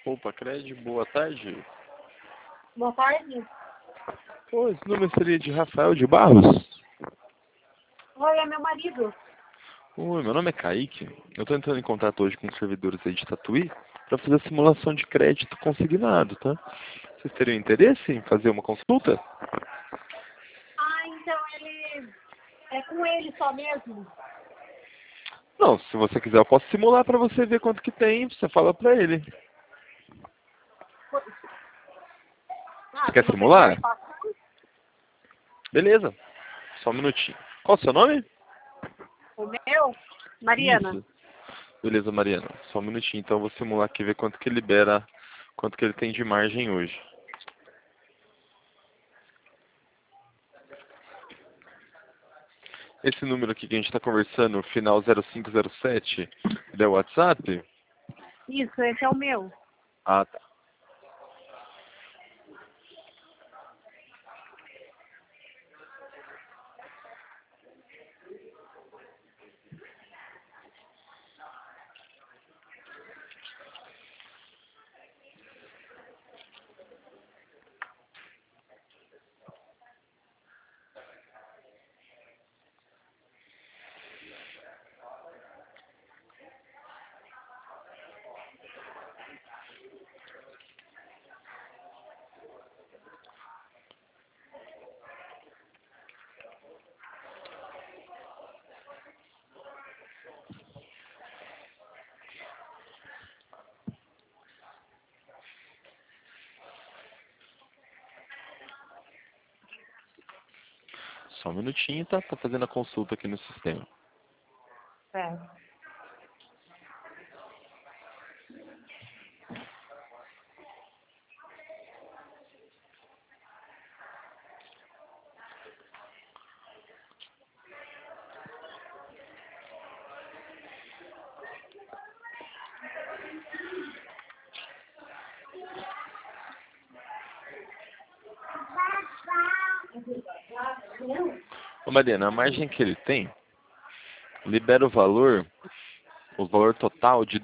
Roupa Cred, boa tarde. Boa tarde. Oi, esse número seria de Rafael de Barros? Oi, é meu marido. Oi, meu nome é Kaique. Eu estou entrando em contato hoje com os servidores aí de Tatuí para fazer a simulação de crédito consignado, tá? Vocês teriam interesse em fazer uma consulta? Ah, então ele... É com ele só mesmo? Não, se você quiser eu posso simular para você ver quanto que tem, você fala para ele. Ah, Você se quer você quiser simular? me passar. Beleza, só um minutinho. Qual o seu nome? O meu? Mariana. Isso. Beleza, Mariana. Só um minutinho, então eu vou simular aqui, ver quanto que ele libera, quanto que ele tem de margem hoje. Esse número aqui que a gente está conversando, final 0507, ele é o WhatsApp? Isso, esse é o meu. Ah, tá. Só um minutinho, tá? Tá fazendo a consulta aqui no sistema. É. Ô, Mariana, a margem que ele tem, libera o valor total de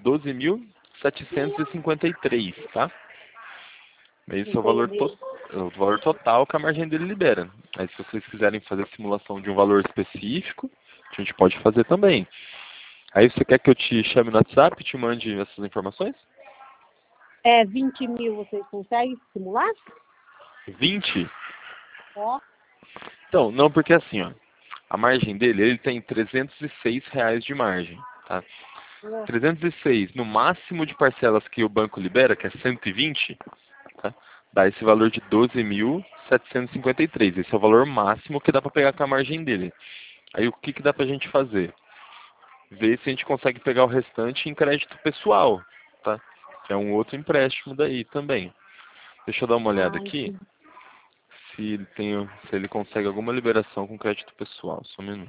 12.753, tá? Esse é Entendi. o valor total que a margem dele libera. Aí se vocês quiserem fazer a simulação de um valor específico, a gente pode fazer também. Aí você quer que eu te chame no WhatsApp e te mande essas informações? É 20 mil, vocês conseguem simular? 20? Ó. Então, não, porque assim, ó, a margem dele, ele tem R$ 306 de margem, tá? 306 no máximo de parcelas que o banco libera, que é 120, tá? Dá esse valor de 12.753. Esse é o valor máximo que dá para pegar com a margem dele. Aí o que que dá pra gente fazer? Ver se a gente consegue pegar o restante em crédito pessoal, tá? Que é um outro empréstimo daí também. Deixa eu dar uma olhada Ah, aqui entendi. se ele consegue alguma liberação com crédito pessoal. Só um minuto.